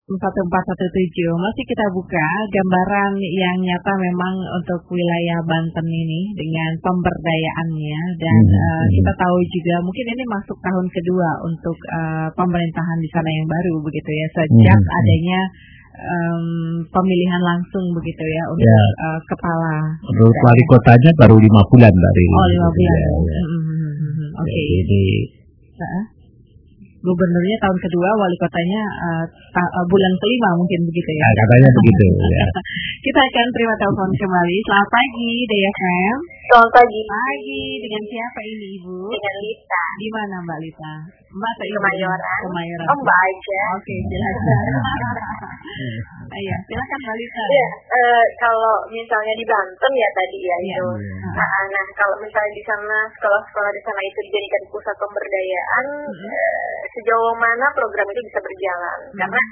1417 masih kita buka gambaran yang nyata memang untuk wilayah Banten ini dengan pemberdayaannya dan kita tahu juga mungkin ini masuk tahun kedua untuk pemerintahan di sana yang baru begitu ya sejak adanya pemilihan langsung begitu ya untuk kepala. Menurut wali kotanya baru 5 bulan dari. Oh 5 bulan. Ya. Oke. Jadi gubernurnya tahun kedua, wali kotanya bulan kelima mungkin begitu ya. Katanya begitu ya. Kita akan terima telepon kembali. Selamat pagi, Daya FM. Selamat pagi. Pagi, dengan siapa ini Ibu? Dengan Lita. Di mana Mbak Lita? Mbak Kemayoran. Kemayoran. Oh Mbak aja. Oke, jelas. Iya, silakan Mbak Lita. Ya, kalau misalnya di Banten ya tadi ya itu. Nah, kalau misalnya di sana sekolah-sekolah di sana itu dijadikan pusat pemberdayaan, sejauh mana program itu bisa berjalan? Karena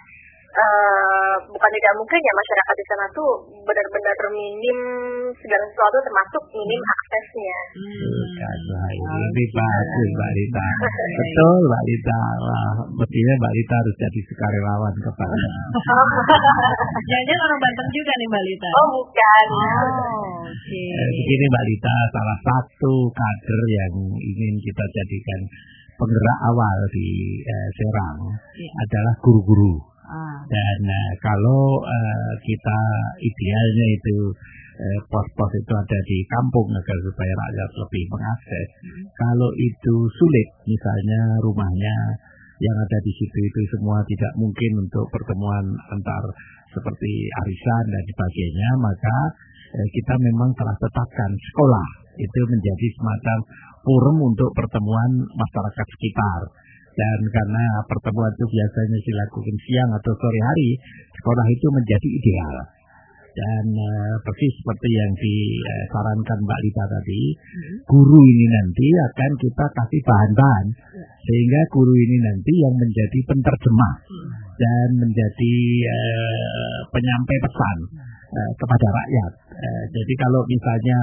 bukan tidak mungkin ya masyarakat di sana tuh benar-benar minim segala sesuatu termasuk minim aksesnya. Ini bagus Mbak Lita. Betul Mbak Lita. Mestinya Mbak Lita harus jadi sukarelawan kepada. Jangan-jangan orang Banten juga nih Mbak Lita. Oh bukan. Begini Mbak Lita, salah satu kader yang ingin kita jadikan penggerak awal di Serang adalah guru-guru. Dan kalau kita idealnya itu pos-pos itu ada di kampung agar supaya rakyat lebih mengakses. Kalau itu sulit, misalnya rumahnya yang ada di situ itu semua tidak mungkin untuk pertemuan antar seperti arisan dan sebagainya, maka kita memang telah tetapkan sekolah itu menjadi semacam forum untuk pertemuan masyarakat sekitar. Dan karena pertemuan itu biasanya dilakukan siang atau sore hari, sekolah itu menjadi ideal. Dan persis seperti yang disarankan Mbak Lita tadi, guru ini nanti akan kita kasih bahan-bahan, sehingga guru ini nanti yang menjadi penterjemah dan menjadi penyampai pesan kepada rakyat. Jadi kalau misalnya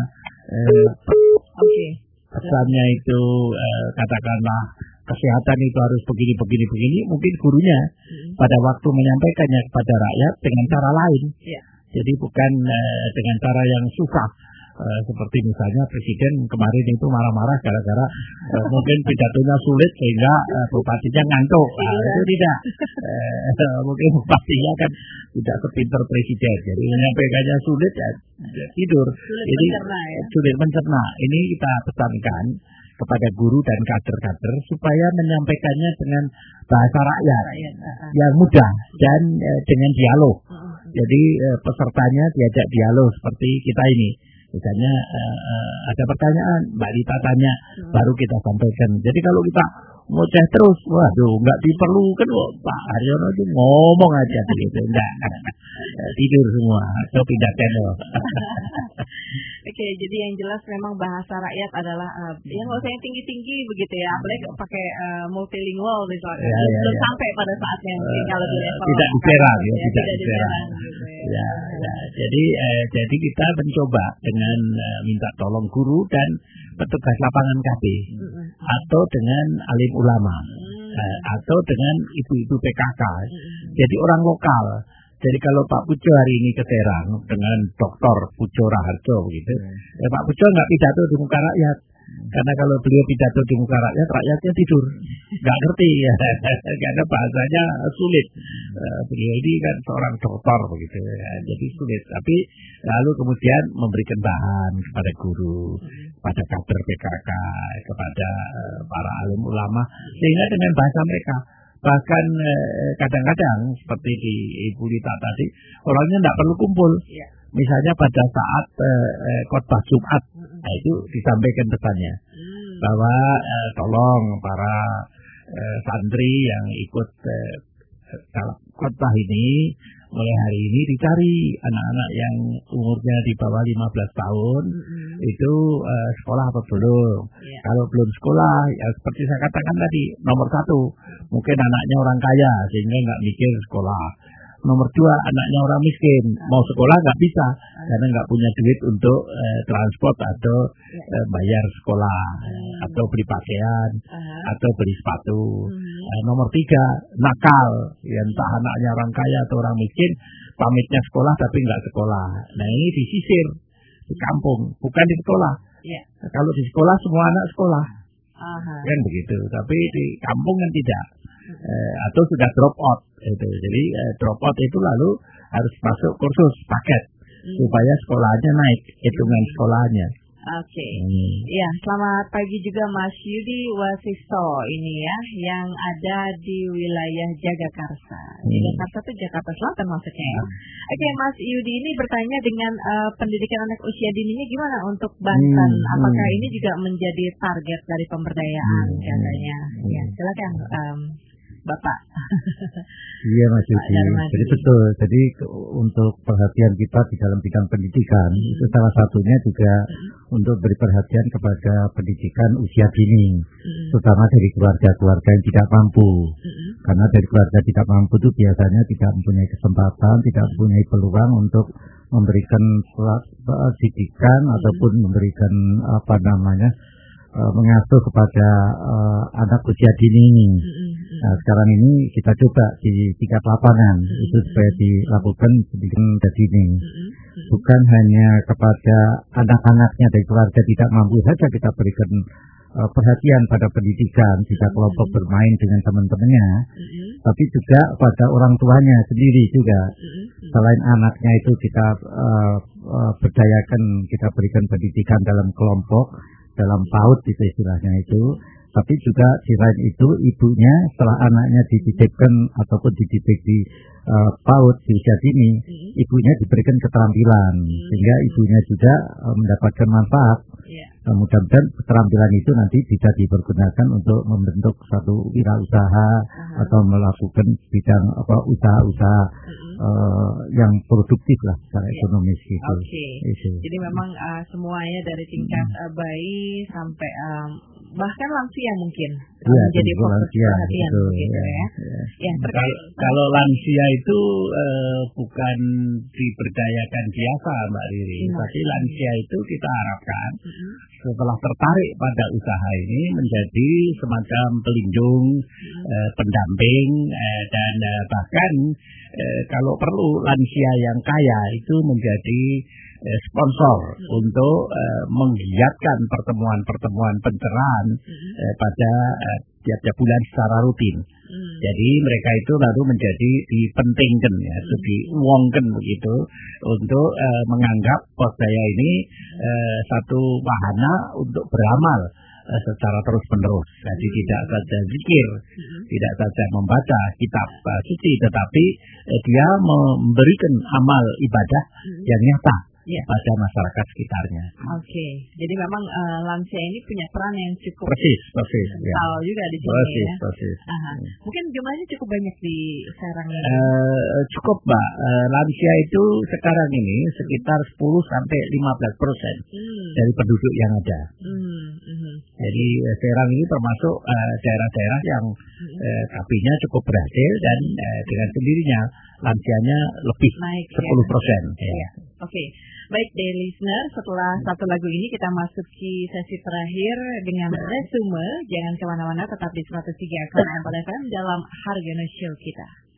pesannya itu katakanlah kesehatan itu harus begini, mungkin gurunya pada waktu menyampaikannya kepada rakyat dengan cara lain. Jadi bukan dengan cara yang susah. Seperti misalnya Presiden kemarin itu marah-marah gara-gara mungkin pidatonya sulit sehingga bupatinya ngantuk. Itu tidak. Mungkin bupatinya kan tidak sepintar Presiden. Jadi menyampaikannya sulit ya tidur. Jadi sulit mencerna. Ini kita pesankan kepada guru dan kader-kader supaya menyampaikannya dengan bahasa rakyat yang mudah dan dengan dialog. Jadi pesertanya diajak dialog seperti kita ini. Misalnya ada pertanyaan, Mbak Lita tanya, baru kita sampaikan. Jadi kalau kita ngoceh terus, waduh, nggak diperlukan kok Pak Haryono itu ngomong aja begitu, enggak tidur semua, atau pindah channel. Oke, jadi yang jelas memang bahasa rakyat adalah yang nggak usah yang tinggi-tinggi begitu ya, apalagi pakai multilingual misalnya. Belum sampai pada saatnya mungkin kalau di level tidak diserang ya, tidak diserang. Ya, jadi kita mencoba dengan minta tolong guru dan petugas lapangan KB atau dengan alim ulama atau dengan ibu-ibu PKK. Jadi orang lokal. Jadi kalau Pak Pujo hari ini ke Serang dengan Dr. Pujo Raharjo begitu, Pak Pujo nggak pidato di muka rakyat. Karena kalau beliau pidato di muka rakyat, rakyatnya tidur, nggak ngerti ya, karena bahasanya sulit. Beliau ini kan seorang dokter begitu, ya, jadi sulit. Tapi lalu kemudian memberikan bahan kepada guru, kepada kader PKK, kepada para alim ulama, sehingga dengan bahasa mereka. Bahkan kadang-kadang seperti di Ibu Lita tadi, orangnya tidak perlu kumpul. Misalnya pada saat khotbah Jumat, itu disampaikan pesannya bahwa tolong para santri yang ikut khotbah ini mulai hari ini dicari anak-anak yang umurnya di bawah 15 tahun itu sekolah apa belum. Kalau belum sekolah, ya seperti saya katakan tadi, nomor 1 mungkin anaknya orang kaya sehingga nggak mikir sekolah. Nomor 2, anaknya orang miskin, mau sekolah nggak bisa karena nggak punya duit untuk transport atau bayar sekolah atau beli pakaian atau beli sepatu. Nomor 3, nakal, ya entah anaknya orang kaya atau orang miskin, pamitnya sekolah tapi nggak sekolah. Nah ini disisir di kampung, bukan di sekolah. Kalau di sekolah semua anak sekolah, kan begitu. Tapi di kampung kan tidak. Atau sudah drop out itu. Jadi drop out itu lalu harus masuk kursus paket supaya sekolahnya naik, hitungan sekolahnya. Oke. Ya, selamat pagi juga Mas Yudi Wasisto ini ya, yang ada di wilayah Jagakarsa. Jagakarsa itu Jakarta Selatan maksudnya ya. Oke, Mas Yudi ini bertanya dengan pendidikan anak usia dininya gimana untuk Banten? Apakah ini juga menjadi target dari pemberdayaan katanya? Ya, silakan Bapak. Iya Mas Yudi, jadi betul. Jadi untuk perhatian kita di dalam bidang pendidikan itu salah satunya juga untuk beri perhatian kepada pendidikan usia dini, terutama dari keluarga-keluarga yang tidak mampu. Karena dari keluarga tidak mampu itu biasanya tidak mempunyai kesempatan, tidak mempunyai peluang untuk memberikan didikan ataupun memberikan mengasuh kepada anak usia dini ini. Nah, sekarang ini kita coba di tingkat lapangan itu supaya dilakukan pendidikan usia dini. Bukan hanya kepada anak-anaknya dari keluarga tidak mampu saja kita berikan perhatian pada pendidikan, jika kelompok bermain dengan teman-temannya, tapi juga pada orang tuanya sendiri juga. Selain anaknya itu kita berdayakan, kita berikan pendidikan dalam kelompok, dalam PAUD itu istilahnya itu, tapi juga di lain itu ibunya setelah anaknya dititipkan ataupun dididik di PAUD di usia dini, ibunya diberikan keterampilan sehingga ibunya juga mendapatkan manfaat. Mudah-mudahan keterampilan itu nanti bisa dipergunakan untuk membentuk satu wirausaha atau melakukan bidang usaha-usaha yang produktif lah secara ekonomis gitu. Jadi memang semuanya dari tingkat bayi sampai bahkan lansia mungkin menjadi fokus perhatian gitu ya. Kalau lansia itu bukan diberdayakan biasa Mbak Riri, tapi lansia itu kita harapkan setelah tertarik pada usaha ini menjadi semacam pelindung, pendamping, dan bahkan kalau perlu lansia yang kaya itu menjadi sponsor untuk menggiatkan pertemuan-pertemuan pencerahan pada tiap-tiap bulan secara rutin. Jadi mereka itu lalu menjadi dipentingkan, ya, diuangkan begitu untuk menganggap Posdaya ini satu wahana untuk beramal secara terus-menerus. Jadi tidak saja zikir, tidak saja membaca kitab suci, tetapi dia memberikan amal ibadah yang nyata pada masyarakat sekitarnya. Jadi memang lansia ini punya peran yang cukup vital juga di sini. Persis. Mungkin jumlahnya cukup banyak di Serang ini. Cukup Mbak. Lansia itu sekarang ini sekitar 10-15% dari penduduk yang ada. Jadi Serang ini termasuk daerah-daerah yang KP-nya cukup berhasil dan dengan sendirinya lansianya lebih naik 10%. Baik deh listener, setelah satu lagu ini kita masuki sesi terakhir dengan resume. Jangan kemana-mana, tetap di 103,4 FM dalam Hargana Show kita.